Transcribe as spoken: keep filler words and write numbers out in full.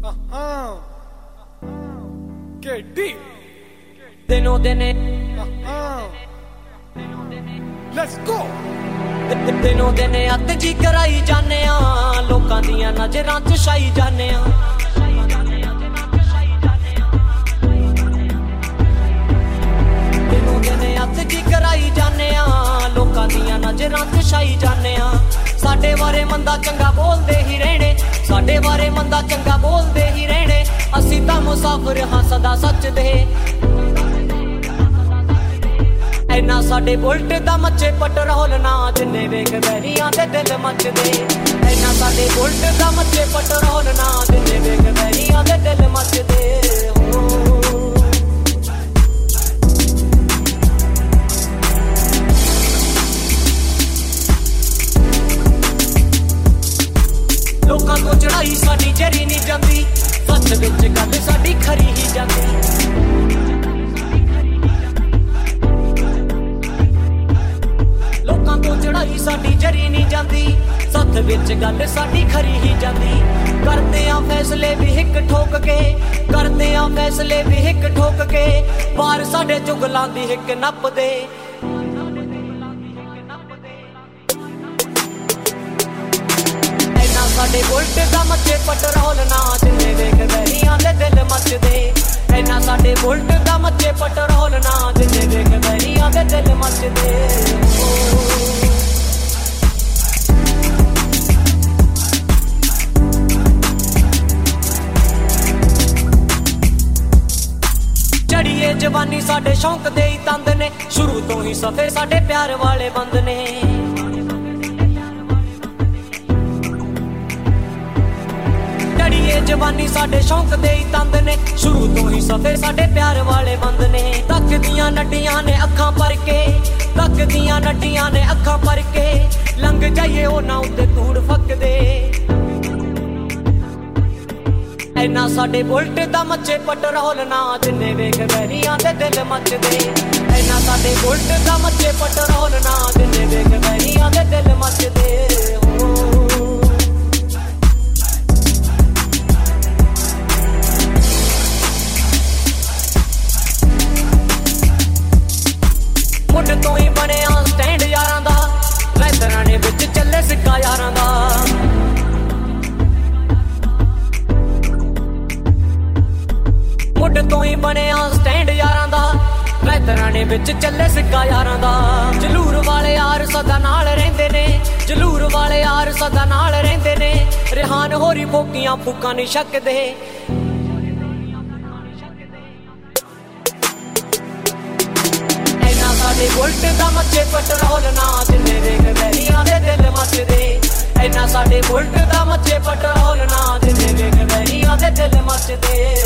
दिनों दिने दिनों दिने अत जी कराई जाने लोकां दियां नजरां च छाई जाने दिनों दिने अत जी कराई जाने लोकां दियां नजरां च छाई जाने साडे बारे मंदा चंगा बोलदे ही रहने साडे बारे मंदा चंगा बोलदे ही रहने असीं तां मुसाफिर हां सदा सच दे इन्ना साडे बुलट दा मचे पटरोल ना जिन्ने वेख बैरियां दे दिल मचदे इन्ना साडे बुलट दा मचे पटरोल ना जिन्ने वेख बैरियां दे दिल मचदे लोकां तो चढ़ाई साडी जरी नहीं जांदी सच विच गल साडी खरी ही जांदी चढ़ाई साडी जरी नहीं जाती सत्थ विच गल साडी खरी ही जाती करदे आ फैसले भी हिक ठोक के करदे आ फैसले भी हिक ठोक के पार साडे चुगलां दी हिक नप दे इन्ना साडे बुलट दा मचे पटरोल ना जिन्ने वेख बैरियां दे दिल मचदे इन्ना साडे बुलट दा मचे पटरोल ना जिन्ने वेख बैरियां दे दिल मचदे चढ़िए जवानी साडे शौक दे ही तंद ने शुरू तो ही सफे साडे प्यार वाले बंद ने चढ़िए जवानी साडे शौक दे ही तंद ने शुरू तो ही सफे साडे प्यार वाले बंद ने तक दियां नड्डियां ने अखां भर के तक दियां नड्डियां ने अखां भर के लंघ जाइए उन्हां उत्ते धूड़ फकदे इन्ना साडे बुलट दा मचे पटरोल ना जिन्ने वेख बैरियां दे दिल मचदे इन्ना साडे बुलट दा मचे पटरोल ना जिन्ने वेख बैरियां दे दिल मचदे मुड तो ही बनिया स्टैंड यारां दा लैदरां ने विच चले सिक्का यारां दा मुड तो ही बनिया स्टैंड यारां दा लैदरां ने विच चले सिक्का यारां दा जलूर वाले यार सदा नाल रहिंदे ने जलूर वाले यार सदा नाल रहिंदे ने रिहान होरी फोकियां फूकां नहीं छकदे इन्ना साडे बुलट दा मचे पटरोल ना जिन्ने वेख बैरियां दे दिल मचदे इन्ना साडे बुलट दा मचे पटरोल ना जिन्ने वेख बैरियां दे दिल मचदे